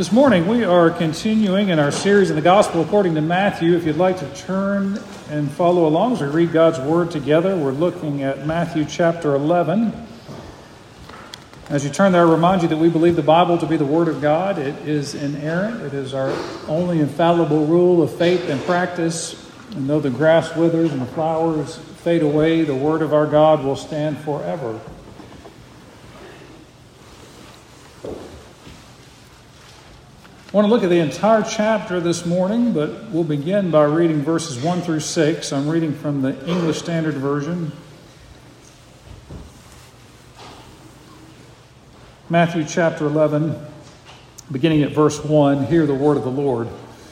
This morning we are continuing in our series in the Gospel according to Matthew. If you'd like to turn and follow along as we read God's Word together, we're looking at Matthew chapter 11. As you turn there, I remind you that we believe the Bible to be the Word of God. It is inerrant. It is our only infallible rule of faith and practice. And though the grass withers and the flowers fade away, the Word of our God will stand forever. I want to look at the entire chapter this morning, but we'll begin by reading verses 1 through 6. I'm reading from the English Standard Version. Matthew chapter 11, beginning at verse 1, hear the word of the Lord.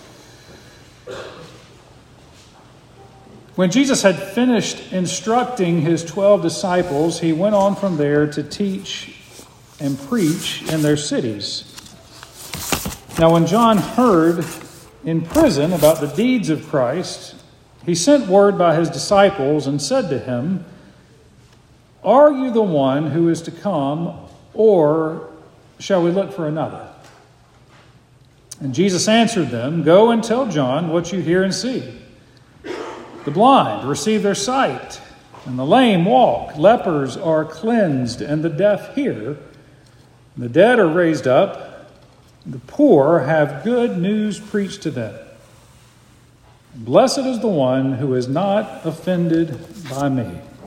When Jesus had finished instructing his 12 disciples, he went on from there to teach and preach in their cities. Now, when John heard in prison about the deeds of Christ, he sent word by his disciples and said to him, "Are you the one who is to come, or shall we look for another?" And Jesus answered them, "Go and tell John what you hear and see. The blind receive their sight, and the lame walk. Lepers are cleansed, and the deaf hear. The dead are raised up. The poor have good news preached to them. Blessed is the one who is not offended by me."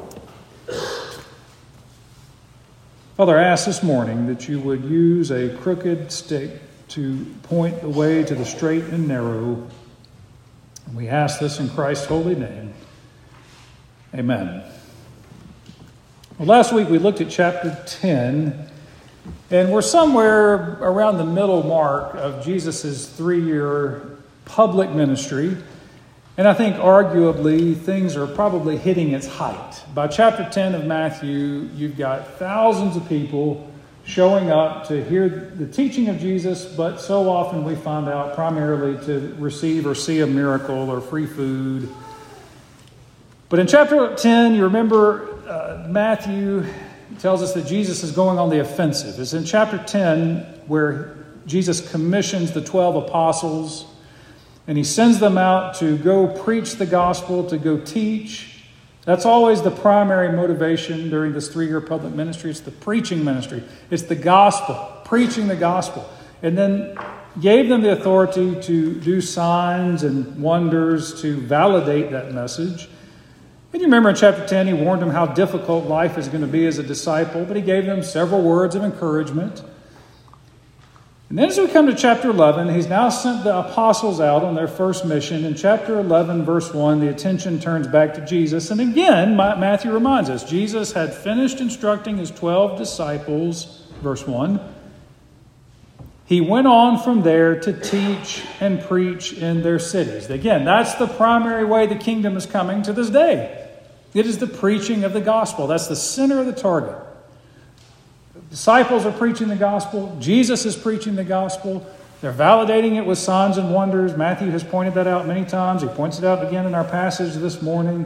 Father, I ask this morning that you would use a crooked stick to point the way to the straight and narrow. And we ask this in Christ's holy name. Amen. Well, last week we looked at chapter 10. And we're somewhere around the middle mark of Jesus' 3-year public ministry. And I think arguably things are probably hitting its height. By chapter 10 of Matthew, you've got thousands of people showing up to hear the teaching of Jesus, but so often we find out primarily to receive or see a miracle or free food. But in chapter 10, you remember Matthew tells us that Jesus is going on the offensive. It's in chapter 10 where Jesus commissions the 12 apostles and he sends them out to go preach the gospel, to go teach. That's always the primary motivation during this 3-year public ministry. It's the preaching ministry. It's the gospel, preaching the gospel. And then gave them the authority to do signs and wonders to validate that message. And you remember in chapter 10, he warned them how difficult life is going to be as a disciple, but he gave them several words of encouragement. And then as we come to chapter 11, he's now sent the apostles out on their first mission. In chapter 11, verse 1, the attention turns back to Jesus. And again, Matthew reminds us, Jesus had finished instructing his 12 disciples, verse 1. He went on from there to teach and preach in their cities. Again, that's the primary way the kingdom is coming to this day. It is the preaching of the gospel. That's the center of the target. The disciples are preaching the gospel. Jesus is preaching the gospel. They're validating it with signs and wonders. Matthew has pointed that out many times. He points it out again in our passage this morning.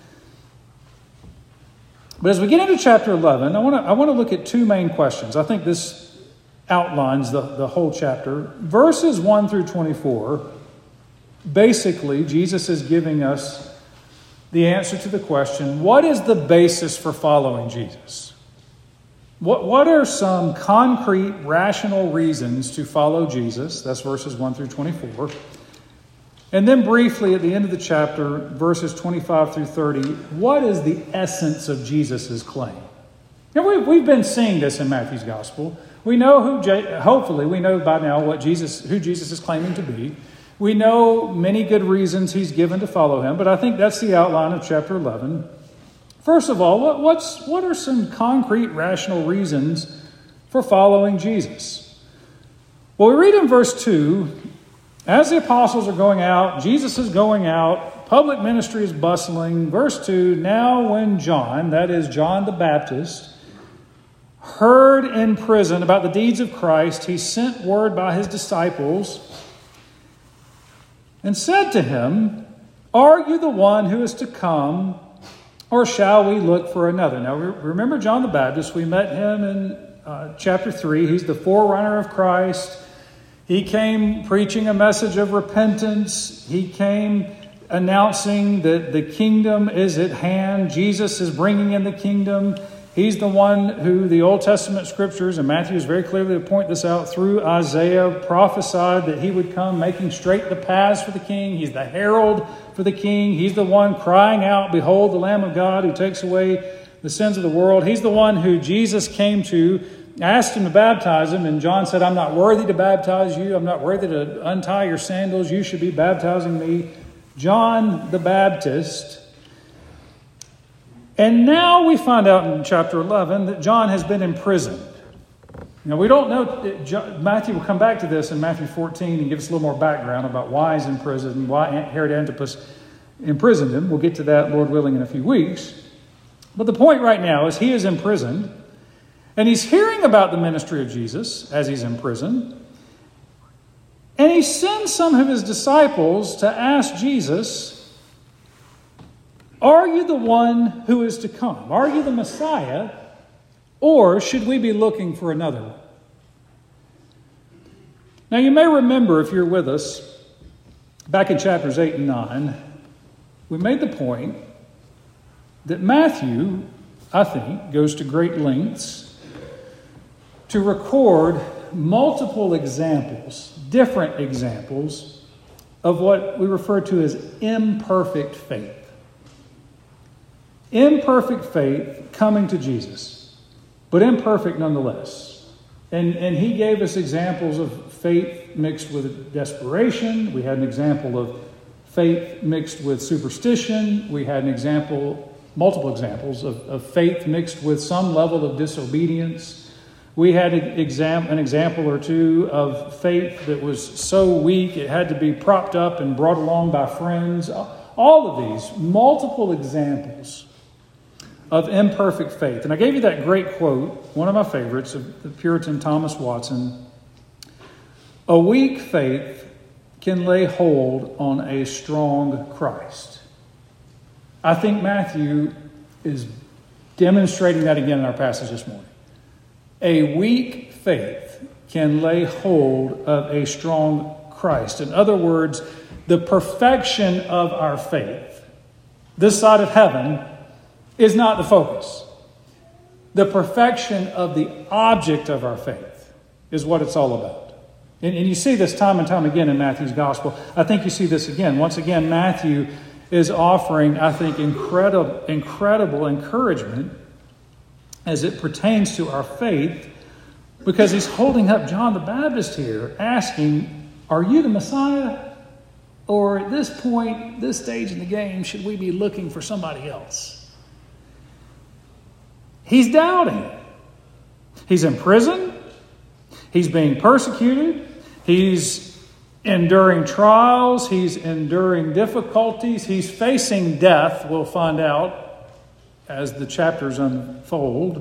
But as we get into chapter 11, I want to look at two main questions. I think this outlines the whole chapter. Verses 1 through 24, basically, Jesus is giving us the answer to the question, what is the basis for following Jesus? What are some concrete, rational reasons to follow Jesus? That's verses 1 through 24. And then briefly at the end of the chapter, verses 25 through 30, what is the essence of Jesus' claim? Now, we've been seeing this in Matthew's gospel. We know hopefully we know by now who Jesus is claiming to be. We know many good reasons he's given to follow him, but I think that's the outline of chapter 11. First of all, what are some concrete, rational reasons for following Jesus? Well, we read in verse 2, as the apostles are going out, Jesus is going out, public ministry is bustling. Verse 2, now when John, that is John the Baptist, heard in prison about the deeds of Christ, he sent word by his disciples and said to him, "Are you the one who is to come, or shall we look for another?" Now, remember John the Baptist. We met him in chapter 3. He's the forerunner of Christ. He came preaching a message of repentance. He came announcing that the kingdom is at hand. Jesus is bringing in the kingdom. He's the one who the Old Testament scriptures, and Matthew is very clearly to point this out through Isaiah, prophesied that he would come making straight the paths for the king. He's the herald for the king. He's the one crying out, "Behold the Lamb of God who takes away the sins of the world." He's the one who Jesus came to, asked him to baptize him, and John said, "I'm not worthy to baptize you. I'm not worthy to untie your sandals. You should be baptizing me." John the Baptist. And now we find out in chapter 11 that John has been imprisoned. Now we don't know, Matthew will come back to this in Matthew 14 and give us a little more background about why he's in prison and why Herod Antipas imprisoned him. We'll get to that, Lord willing, in a few weeks. But the point right now is he is imprisoned, and he's hearing about the ministry of Jesus as he's in prison. And he sends some of his disciples to ask Jesus, "Are you the one who is to come? Are you the Messiah? Or should we be looking for another one?" Now you may remember, if you're with us, back in chapters 8 and 9, we made the point that Matthew, I think, goes to great lengths to record multiple examples, different examples, of what we refer to as imperfect faith. Imperfect faith coming to Jesus, but imperfect nonetheless. And he gave us examples of faith mixed with desperation. We had an example of faith mixed with superstition. We had multiple examples of faith mixed with some level of disobedience. We had an example or two of faith that was so weak it had to be propped up and brought along by friends. All of these, multiple examples of imperfect faith. And I gave you that great quote, one of my favorites, of the Puritan Thomas Watson. "A weak faith can lay hold on a strong Christ." I think Matthew is demonstrating that again in our passage this morning. A weak faith can lay hold of a strong Christ. In other words, the perfection of our faith, this side of heaven, is not the focus. The perfection of the object of our faith is what it's all about. And you see this time and time again in Matthew's gospel. I think you see this again. Once again, Matthew is offering, I think, incredible encouragement as it pertains to our faith, because he's holding up John the Baptist here, asking, "Are you the Messiah? Or at this point, this stage in the game, should we be looking for somebody else?" He's doubting. He's in prison. He's being persecuted. He's enduring trials. He's enduring difficulties. He's facing death, we'll find out as the chapters unfold.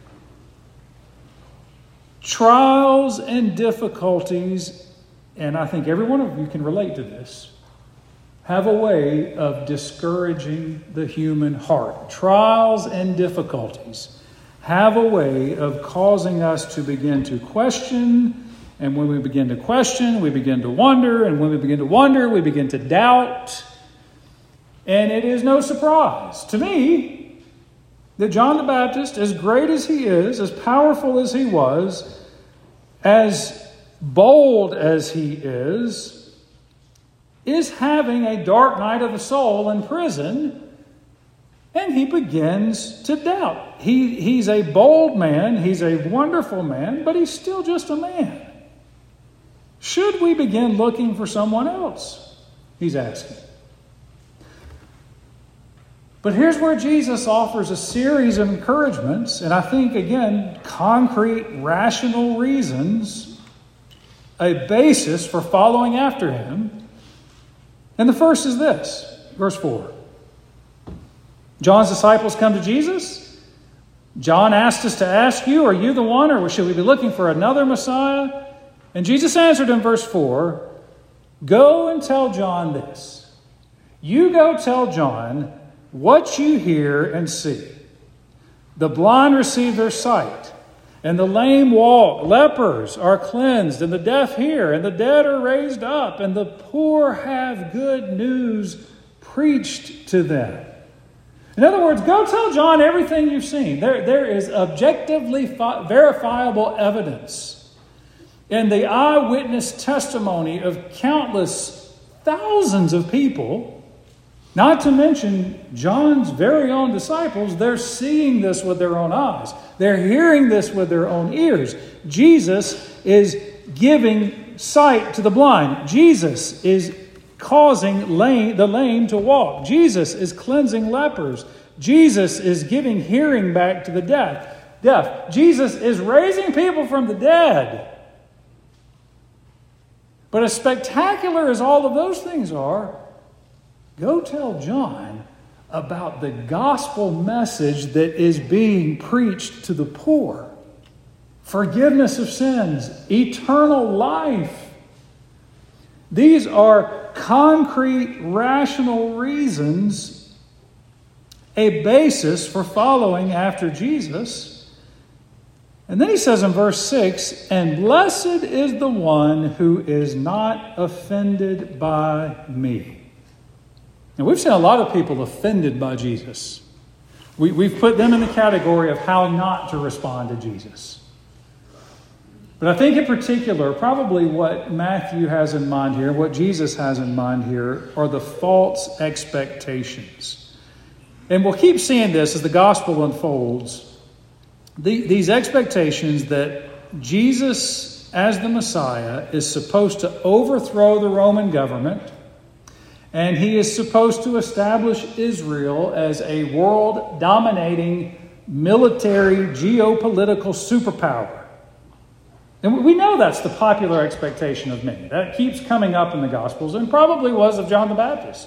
Trials and difficulties, and I think every one of you can relate to this, have a way of discouraging the human heart. Trials and difficulties have a way of causing us to begin to question. And when we begin to question, we begin to wonder. And when we begin to wonder, we begin to doubt. And it is no surprise to me that John the Baptist, as great as he is, as powerful as he was, as bold as he is having a dark night of the soul in prison, and he begins to doubt. He's a bold man, he's a wonderful man, but he's still just a man. Should we begin looking for someone else? He's asking. But here's where Jesus offers a series of encouragements, and I think, again, concrete, rational reasons, a basis for following after him. And the first is this, verse 4. John's disciples come to Jesus. John asked us to ask you, "Are you the one, or should we be looking for another Messiah?" And Jesus answered in verse 4, "Go and tell John this. You go tell John what you hear and see. The blind receive their sight, and the lame walk, lepers are cleansed, and the deaf hear, and the dead are raised up, and the poor have good news preached to them. In other words, go tell John everything you've seen. There is objectively verifiable evidence in the eyewitness testimony of countless thousands of people. Not to mention John's very own disciples. They're seeing this with their own eyes. They're hearing this with their own ears. Jesus is giving sight to the blind. Jesus is causing the lame to walk. Jesus is cleansing lepers. Jesus is giving hearing back to the deaf. Jesus is raising people from the dead. But as spectacular as all of those things are, go tell John about the gospel message that is being preached to the poor. Forgiveness of sins, eternal life. These are concrete, rational reasons, a basis for following after Jesus. And then he says in verse 6, "And blessed is the one who is not offended by me." Now, we've seen a lot of people offended by Jesus. We've put them in the category of how not to respond to Jesus. But I think in particular, probably what Matthew has in mind here, what Jesus has in mind here, are the false expectations. And we'll keep seeing this as the gospel unfolds. These expectations that Jesus, as the Messiah, is supposed to overthrow the Roman government, and he is supposed to establish Israel as a world-dominating military, geopolitical superpower. And we know that's the popular expectation of many. That keeps coming up in the Gospels, and probably was of John the Baptist.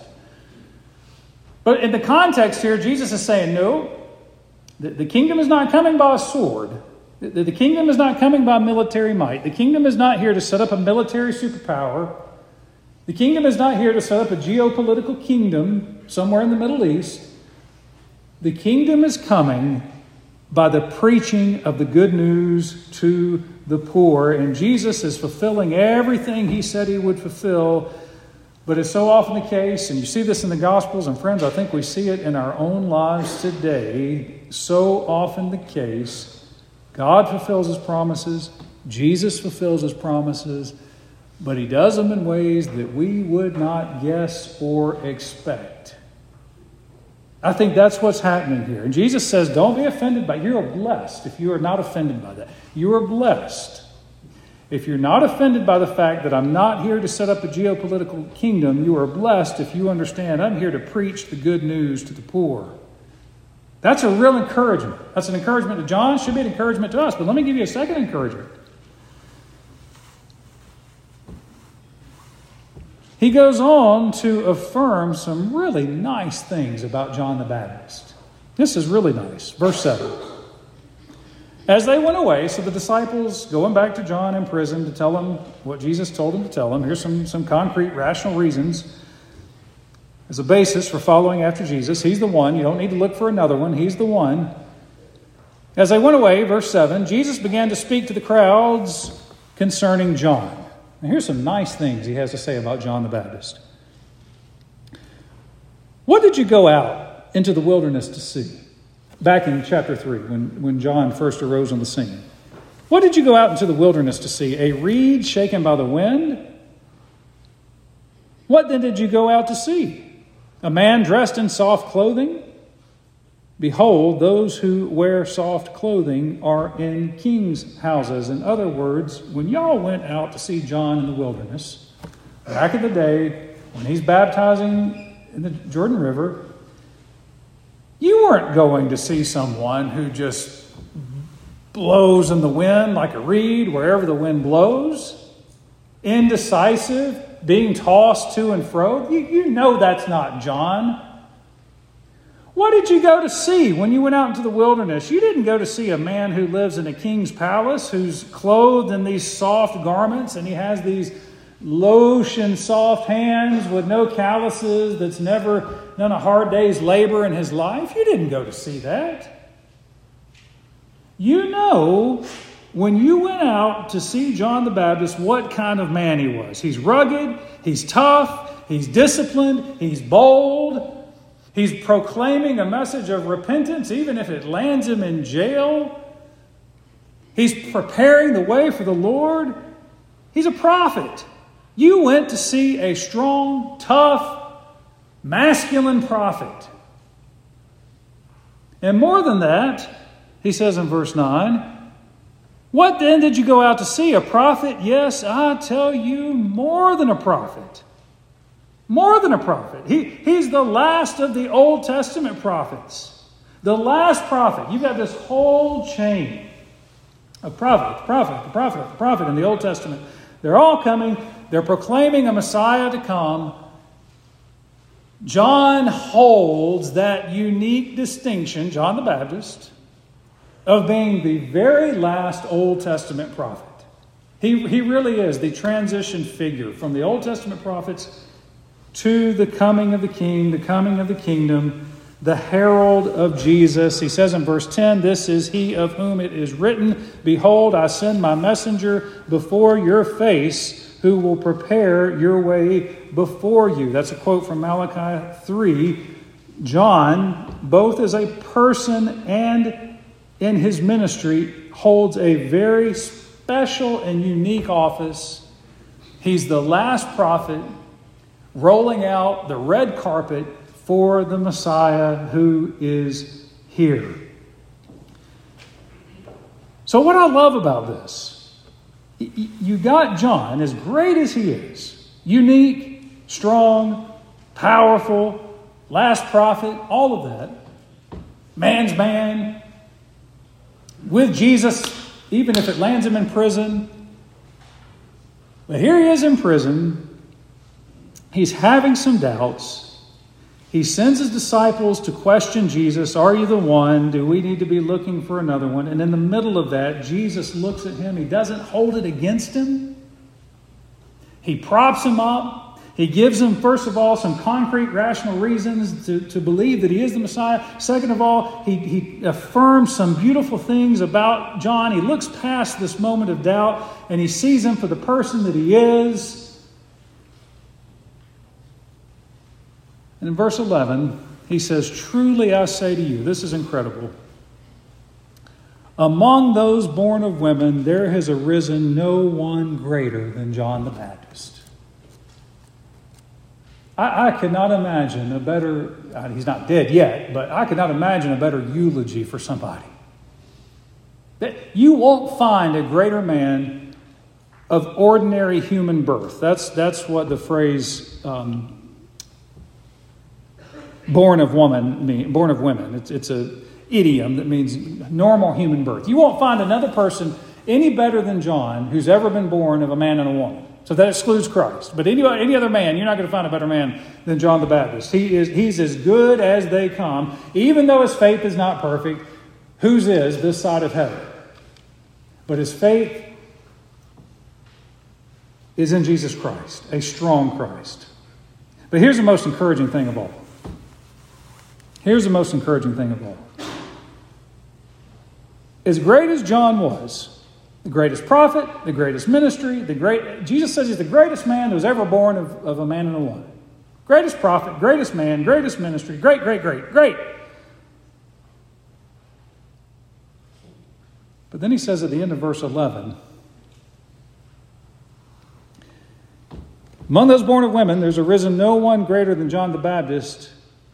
But in the context here, Jesus is saying, no, the kingdom is not coming by a sword. The kingdom is not coming by military might. The kingdom is not here to set up a military superpower. The kingdom is not here to set up a geopolitical kingdom somewhere in the Middle East. The kingdom is coming by the preaching of the good news to the poor. And Jesus is fulfilling everything he said he would fulfill. But it's so often the case, and you see this in the Gospels, and friends, I think we see it in our own lives today. So often the case, God fulfills his promises, Jesus fulfills his promises, but he does them in ways that we would not guess or expect. I think that's what's happening here. And Jesus says, don't be offended by it. You are blessed if you are not offended by that. You are blessed if you're not offended by the fact that I'm not here to set up a geopolitical kingdom. You are blessed if you understand I'm here to preach the good news to the poor. That's a real encouragement. That's an encouragement to John. Should be an encouragement to us. But let me give you a second encouragement. He goes on to affirm some really nice things about John the Baptist. This is really nice. Verse 7. As they went away, so the disciples going back to John in prison to tell him what Jesus told them to tell him. Here's some concrete, rational reasons as a basis for following after Jesus. He's the one. You don't need to look for another one. He's the one. As they went away, verse 7, Jesus began to speak to the crowds concerning John. Now, here's some nice things he has to say about John the Baptist. What did you go out into the wilderness to see? Back in chapter 3, when John first arose on the scene. What did you go out into the wilderness to see? A reed shaken by the wind? What then did you go out to see? A man dressed in soft clothing? Behold, those who wear soft clothing are in kings' houses. In other words, when y'all went out to see John in the wilderness, back in the day, when he's baptizing in the Jordan River, you weren't going to see someone who just blows in the wind like a reed wherever the wind blows, indecisive, being tossed to and fro. You know that's not John. What did you go to see when you went out into the wilderness? You didn't go to see a man who lives in a king's palace, who's clothed in these soft garments, and he has these lotion soft hands with no calluses, that's never done a hard day's labor in his life. You didn't go to see that. You know, when you went out to see John the Baptist, what kind of man he was. He's rugged, he's tough, he's disciplined, he's bold. He's proclaiming a message of repentance, even if it lands him in jail. He's preparing the way for the Lord. He's a prophet. You went to see a strong, tough, masculine prophet. And more than that, he says in verse 9, what then did you go out to see? A prophet? Yes, I tell you, more than a prophet. More than a prophet. He's the last of the Old Testament prophets. The last prophet. You've got this whole chain of prophet in the Old Testament. They're all coming. They're proclaiming a Messiah to come. John holds that unique distinction, John the Baptist, of being the very last Old Testament prophet. He really is the transition figure from the Old Testament prophets to the coming of the King, the coming of the kingdom, the herald of Jesus. He says in verse 10, this is he of whom it is written, behold, I send my messenger before your face, who will prepare your way before you. That's a quote from Malachi 3. John, both as a person and in his ministry, holds a very special and unique office. He's the last prophet rolling out the red carpet for the Messiah who is here. So what I love about this, you got John, as great as he is, unique, strong, powerful, last prophet, all of that, man's man, with Jesus, even if it lands him in prison. But here he is in prison. He's having some doubts. He sends his disciples to question Jesus. Are you the one? Do we need to be looking for another one? And in the middle of that, Jesus looks at him. He doesn't hold it against him. He props him up. He gives him, first of all, some concrete, rational reasons to believe that he is the Messiah. Second of all, he affirms some beautiful things about John. He looks past this moment of doubt and he sees him for the person that he is. And in verse 11, he says, truly I say to you, this is incredible. Among those born of women, there has arisen no one greater than John the Baptist. I could not imagine a better, he's not dead yet, but I could not imagine a better eulogy for somebody. You won't find a greater man of ordinary human birth. That's what the phrase born of women. It's an idiom that means normal human birth. You won't find another person any better than John who's ever been born of a man and a woman. So that excludes Christ. But any other man, you're not going to find a better man than John the Baptist. He's as good as they come. Even though his faith is not perfect, whose is this side of heaven? But his faith is in Jesus Christ, a strong Christ. But here's the most encouraging thing of all. Here's the most encouraging thing of all. As great as John was, the greatest prophet, the greatest ministry, Jesus says he's the greatest man that was ever born of a man and a woman. Greatest prophet, greatest man, greatest ministry, great. But then he says at the end of verse 11, among those born of women, there's arisen no one greater than John the Baptist.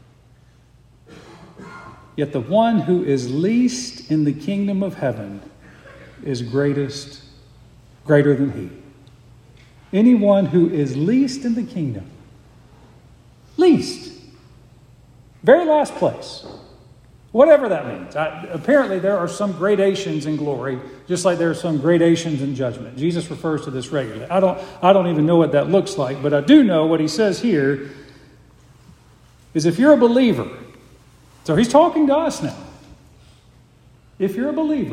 Yet the one who is least in the kingdom of heaven is greater than he. Anyone who is least in the kingdom. Least. Very last place. Whatever that means. Apparently there are some gradations in glory, just like there are some gradations in judgment. Jesus refers to this regularly. I don't even know what that looks like, but I do know what he says here is if you're a believer, so he's talking to us now. If you're a believer,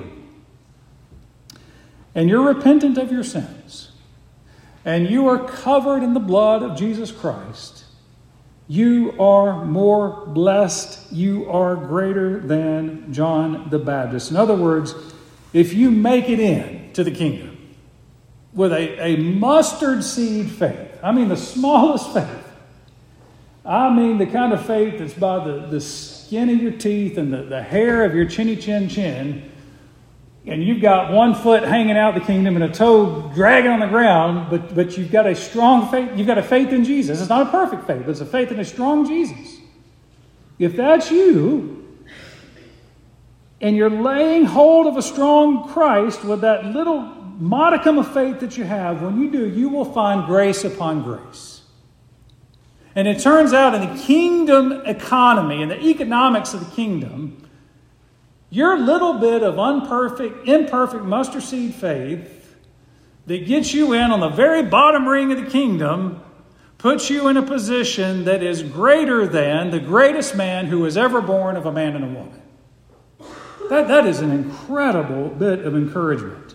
and you're repentant of your sins, and you are covered in the blood of Jesus Christ, you are more blessed. You are greater than John the Baptist. In other words, if you make it in to the kingdom with a mustard seed faith, I mean the smallest faith, I mean the kind of faith that's by the skin of your teeth and the hair of your chinny chin chin, and you've got one foot hanging out the kingdom and a toe dragging on the ground, but you've got a strong faith, you've got a faith in Jesus. It's not a perfect faith, but it's a faith in a strong Jesus. If that's you, and you're laying hold of a strong Christ with that little modicum of faith that you have, when you do, you will find grace upon grace. And it turns out in the kingdom economy, in the economics of the kingdom, your little bit of imperfect mustard seed faith that gets you in on the very bottom ring of the kingdom puts you in a position that is greater than the greatest man who was ever born of a man and a woman. That is an incredible bit of encouragement.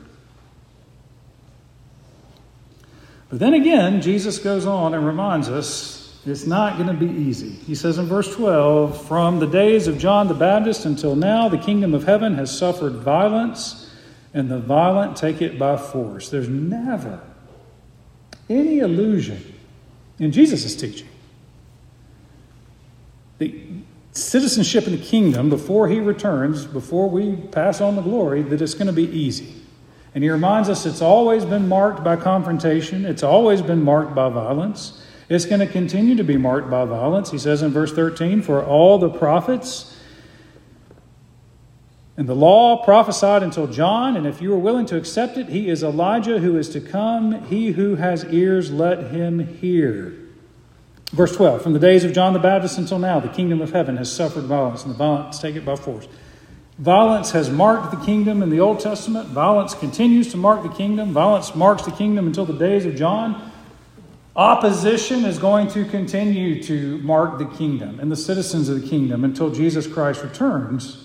But then again, Jesus goes on and reminds us it's not going to be easy. He says in verse 12, "From the days of John the Baptist until now, the kingdom of heaven has suffered violence, and the violent take it by force." There's never any illusion in Jesus' teaching. The citizenship in the kingdom, before he returns, before we pass on the glory, that it's going to be easy. And he reminds us it's always been marked by confrontation. It's always been marked by violence. It's going to continue to be marked by violence. He says in verse 13, "For all the prophets and the law prophesied until John, and if you are willing to accept it, he is Elijah who is to come. He who has ears, let him hear." Verse 12, "From the days of John the Baptist until now, the kingdom of heaven has suffered violence, and the violent take it by force." Violence has marked the kingdom in the Old Testament. Violence continues to mark the kingdom. Violence marks the kingdom until the days of John. Opposition is going to continue to mark the kingdom and the citizens of the kingdom until Jesus Christ returns.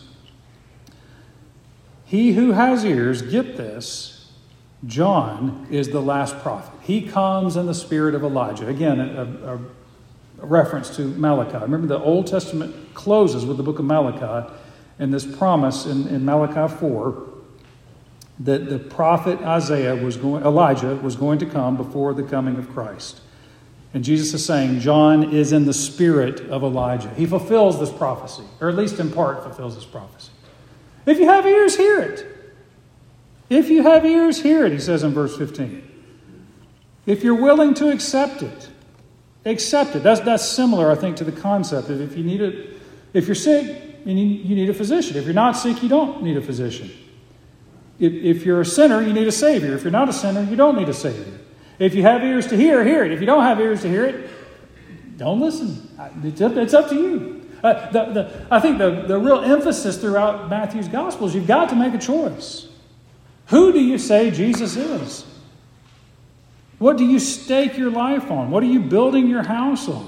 He who has ears, get this, John is the last prophet. He comes in the spirit of Elijah. Again, a reference to Malachi. Remember, the Old Testament closes with the book of Malachi and this promise in Malachi 4 that the prophet Elijah was going to come before the coming of Christ. And Jesus is saying John is in the spirit of Elijah. He fulfills this prophecy, or at least in part fulfills this prophecy. If you have ears, hear it. If you have ears, hear it, he says in verse 15. If you're willing to accept it, accept it. That's similar, I think, to the concept of if you're sick, you need a physician. If you're not sick, you don't need a physician. If you're a sinner, you need a Savior. If you're not a sinner, you don't need a Savior. If you have ears to hear, hear it. If you don't have ears to hear it, don't listen. It's up to you. I think the real emphasis throughout Matthew's Gospel is you've got to make a choice. Who do you say Jesus is? What do you stake your life on? What are you building your house on?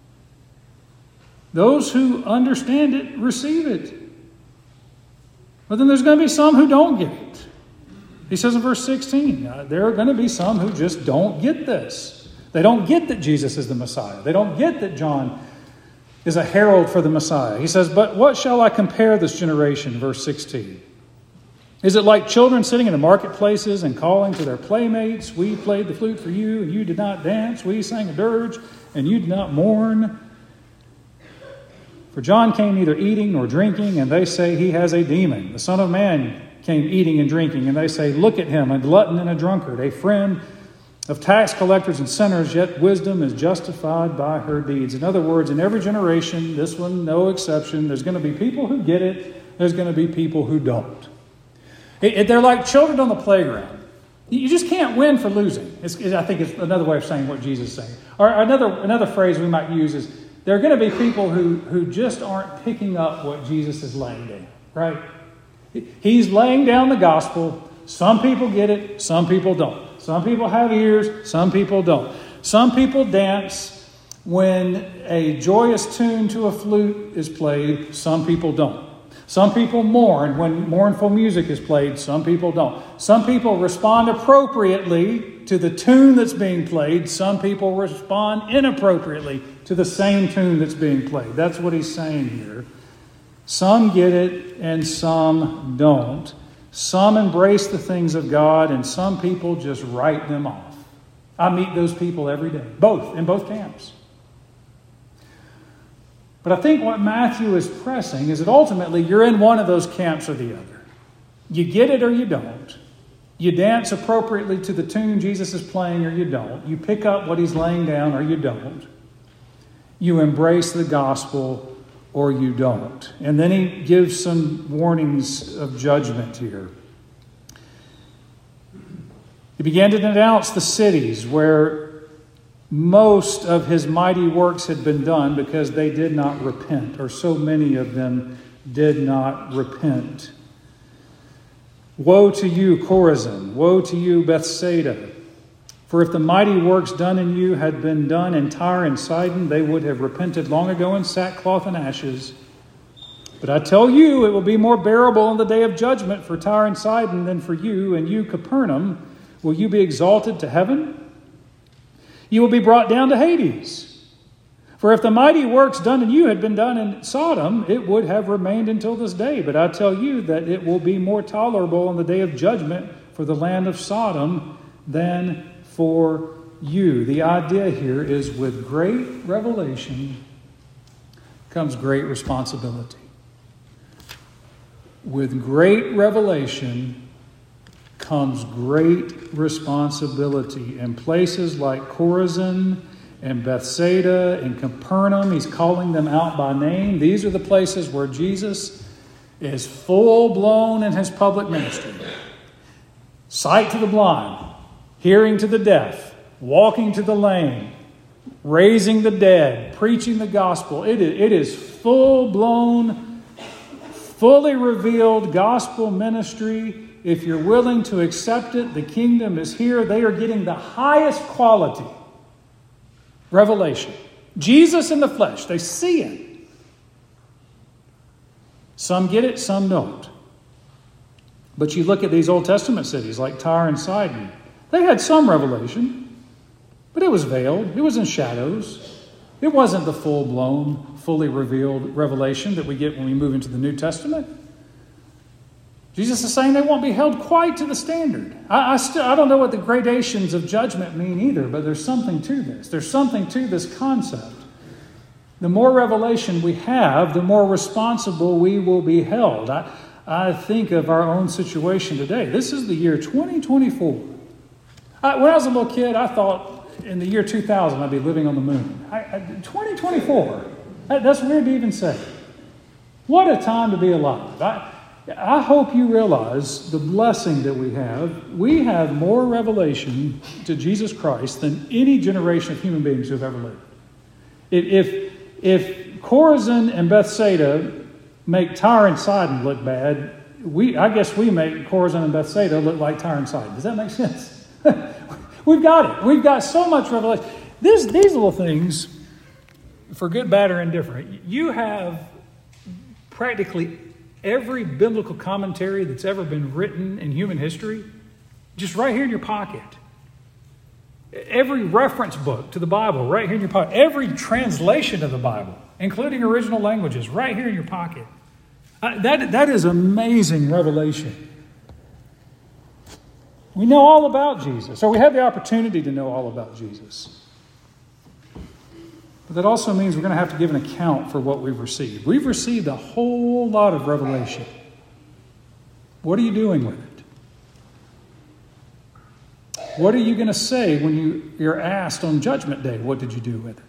Those who understand it, receive it. But then there's going to be some who don't get it. He says in verse 16, there are going to be some who just don't get this. They don't get that Jesus is the Messiah. They don't get that John is a herald for the Messiah. He says, "But what shall I compare this generation?" Verse 16. "Is it like children sitting in the marketplaces and calling to their playmates? We played the flute for you, and you did not dance. We sang a dirge, and you did not mourn. For John came neither eating nor drinking, and they say he has a demon. The Son of Man came eating and drinking, and they say, look at him, a glutton and a drunkard, a friend of tax collectors and sinners, yet wisdom is justified by her deeds." In other words, in every generation, this one no exception, there's going to be people who get it, there's going to be people who don't. They're like children on the playground. You just can't win for losing. I think it's another way of saying what Jesus is saying. Or another phrase we might use is, there are going to be people who just aren't picking up what Jesus is laying down, right? He's laying down the gospel. Some people get it, some people don't. Some people have ears, some people don't. Some people dance when a joyous tune to a flute is played, some people don't. Some people mourn when mournful music is played, some people don't. Some people respond appropriately to the tune that's being played, some people respond inappropriately to the same tune that's being played. That's what he's saying here. Some get it and some don't. Some embrace the things of God, and some people just write them off. I meet those people every day, in both camps. But I think what Matthew is pressing is that ultimately you're in one of those camps or the other. You get it or you don't. You dance appropriately to the tune Jesus is playing or you don't. You pick up what he's laying down or you don't. You embrace the gospel or you don't. And then he gives some warnings of judgment here. He began to denounce the cities where most of his mighty works had been done because they did not repent, or so many of them did not repent. Woe to you, Chorazin! Woe to you, Bethsaida! For if the mighty works done in you had been done in Tyre and Sidon, they would have repented long ago in sackcloth and ashes. But I tell you, it will be more bearable in the day of judgment for Tyre and Sidon than for you. And you, Capernaum, will you be exalted to heaven? You will be brought down to Hades. For if the mighty works done in you had been done in Sodom, it would have remained until this day. But I tell you that it will be more tolerable on the day of judgment for the land of Sodom than for you. The idea here is with great revelation comes great responsibility. With great revelation comes great responsibility. In places like Chorazin and Bethsaida and Capernaum, he's calling them out by name. These are the places where Jesus is full-blown in his public ministry. Sight to the blind, hearing to the deaf, walking to the lame, raising the dead, preaching the gospel. It is full-blown, fully revealed gospel ministry. If you're willing to accept it, the kingdom is here. They are getting the highest quality revelation. Jesus in the flesh. They see it. Some get it, some don't. But you look at these Old Testament cities like Tyre and Sidon. They had some revelation, but it was veiled. It was in shadows. It wasn't the full-blown, fully revealed revelation that we get when we move into the New Testament. Jesus is saying they won't be held quite to the standard. I don't know what the gradations of judgment mean either, but there's something to this. There's something to this concept. The more revelation we have, the more responsible we will be held. I think of our own situation today. This is the year 2024. When I was a little kid, I thought in the year 2000 I'd be living on the moon. 2024. That's weird to even say. What a time to be alive. I hope you realize the blessing that we have. We have more revelation to Jesus Christ than any generation of human beings who have ever lived. If Chorazin and Bethsaida make Tyre and Sidon look bad, I guess we make Chorazin and Bethsaida look like Tyre and Sidon. Does that make sense? We've got it. We've got so much revelation. These little things, for good, bad, or indifferent, you have practically every biblical commentary that's ever been written in human history just right here in your pocket. Every reference book to the Bible right here in your pocket. Every translation of the Bible, including original languages, right here in your pocket. That is amazing revelation. We know all about Jesus, or we have the opportunity to know all about Jesus. But that also means we're going to have to give an account for what we've received. We've received a whole lot of revelation. What are you doing with it? What are you going to say when you're asked on Judgment Day, what did you do with it?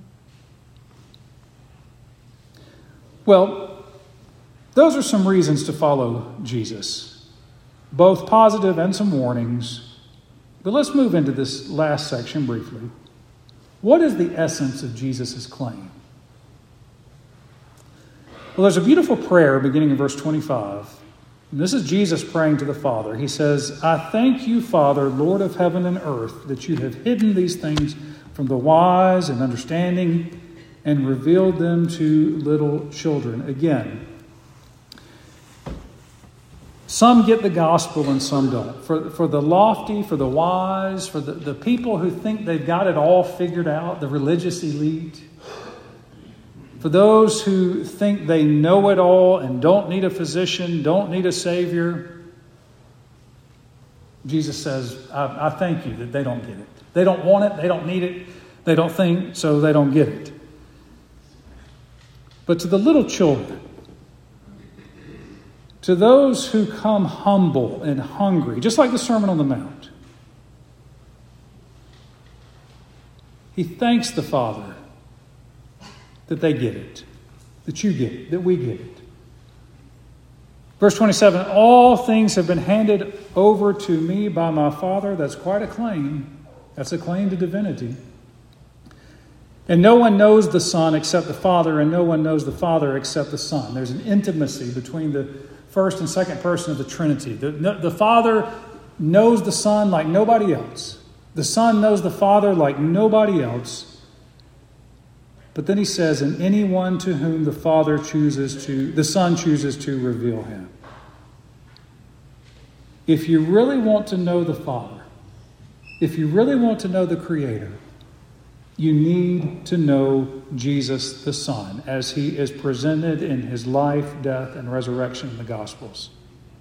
Well, those are some reasons to follow Jesus, both positive and some warnings. But let's move into this last section briefly. What is the essence of Jesus' claim? Well, there's a beautiful prayer beginning in verse 25. And this is Jesus praying to the Father. He says, I thank you, Father, Lord of heaven and earth, that you have hidden these things from the wise and understanding and revealed them to little children. Again, some get the gospel and some don't. For the lofty, for the wise, for the people who think they've got it all figured out, the religious elite, for those who think they know it all and don't need a physician, don't need a savior, Jesus says, I thank you that they don't get it. They don't want it. They don't need it. They don't think, so they don't get it. But to the little children, to those who come humble and hungry, just like the Sermon on the Mount, he thanks the Father that they get it, that you get it, that we get it. Verse 27, all things have been handed over to me by my Father. That's quite a claim. That's a claim to divinity. And no one knows the Son except the Father, and no one knows the Father except the Son. There's an intimacy between the first and second person of the Trinity. The Father knows the Son like nobody else. The Son knows the Father like nobody else. But then he says, and anyone to whom the Son chooses to reveal him. If you really want to know the Father, if you really want to know the Creator, you need to know Jesus the Son as he is presented in his life, death, and resurrection in the Gospels.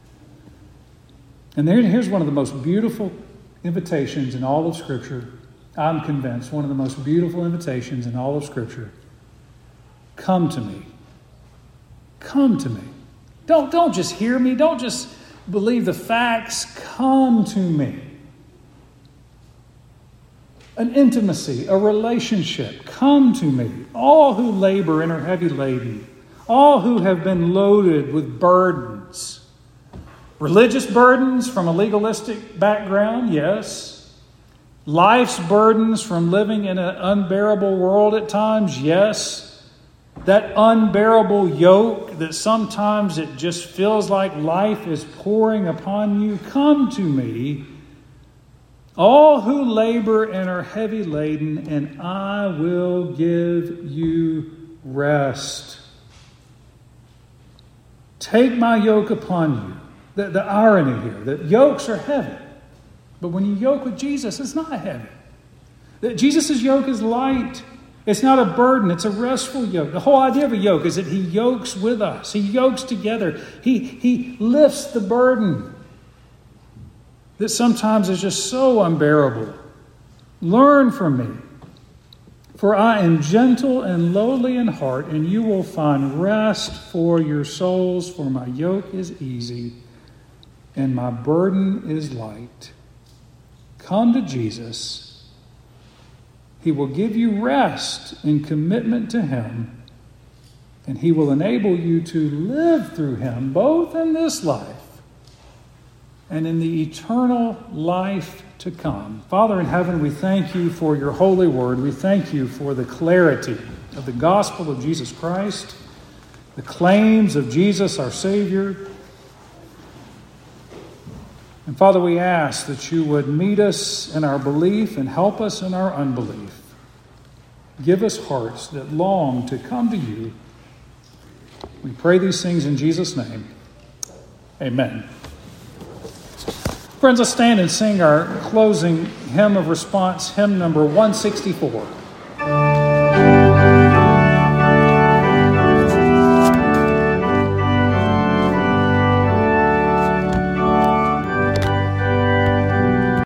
And here's one of the most beautiful invitations in all of Scripture. I'm convinced one of the most beautiful invitations in all of Scripture. Come to me. Come to me. Don't just hear me. Don't just believe the facts. Come to me. An intimacy, a relationship. Come to me. All who labor and are heavy laden. All who have been loaded with burdens. Religious burdens from a legalistic background, yes. Life's burdens from living in an unbearable world at times, yes. That unbearable yoke that sometimes it just feels like life is pouring upon you. Come to me, all who labor and are heavy laden, and I will give you rest. Take my yoke upon you. The irony here, that yokes are heavy. But when you yoke with Jesus, it's not heavy. Jesus' yoke is light. It's not a burden. It's a restful yoke. The whole idea of a yoke is that he yokes with us. He yokes together. He lifts the burden that sometimes is just so unbearable. Learn from me. For I am gentle and lowly in heart, and you will find rest for your souls. For my yoke is easy, and my burden is light. Come to Jesus. He will give you rest in commitment to him, and he will enable you to live through him, both in this life and in the eternal life to come. Father in heaven, we thank you for your holy word. We thank you for the clarity of the gospel of Jesus Christ, the claims of Jesus, our Savior. And Father, we ask that you would meet us in our belief and help us in our unbelief. Give us hearts that long to come to you. We pray these things in Jesus' name. Amen. Friends, let's stand and sing our closing hymn of response, hymn number 164.